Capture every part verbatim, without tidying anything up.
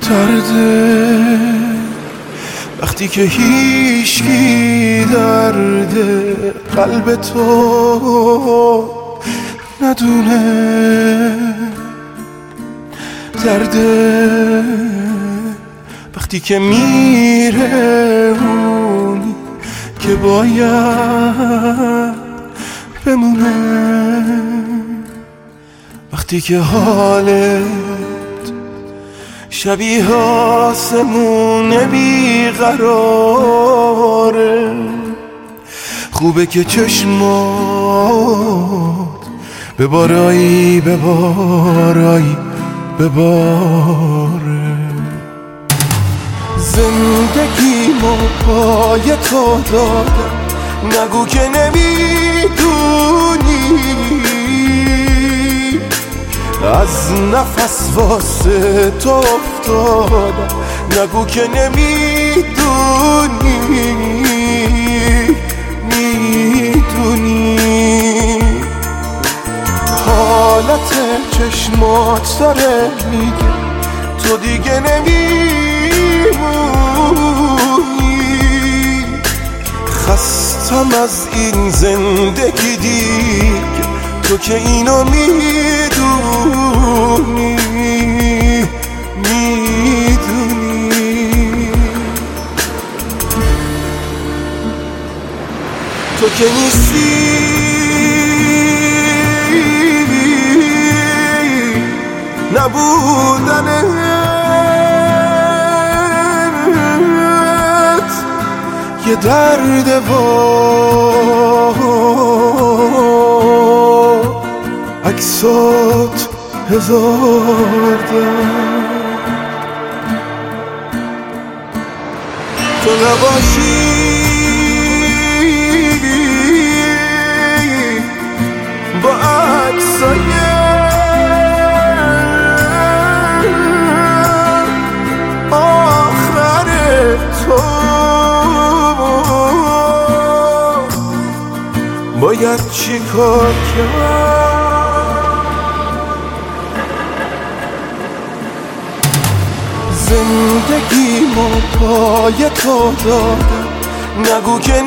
درده وقتی که هیچکی درد قلب تو ندونه، درده وقتی که میره اونی که باید بمونه، وقتی که حالت شبیه آسمون بیقراره، خوبه که چشمات ببارایی ببارایی بباره. زندگیمو پای تو دادم، نگو که نمیدونی از نفس واسه تو افتادم، نگو که نمیدونی میدونی حالت چشمات داره میگه تو دیگه نمیمونی. خستم از این زندگی دیگه، تو که اینو میدونی میدونی تو که نیستی نبودنت یه درد و عکسات هزار درد. تو نباشی با عکسای آخر تو باید چی کار کرد. زندگیمو پای تو دادم، نگو که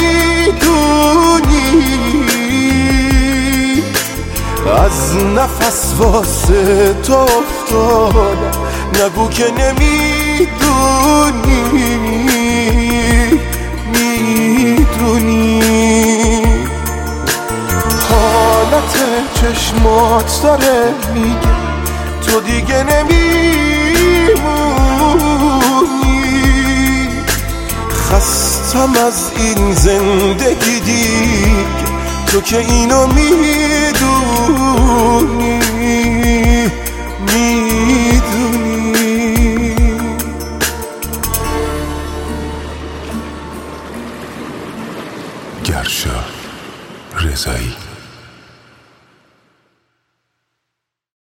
نمیدونی از نفس واسه تو افتادم، نگو که نمیدونی میدونی حالت چشمات داره میگه تو دیگه نمیمونی. خستم از این زندگی دیگه، تو که اینو میدونی میدونی گرشا رضایی.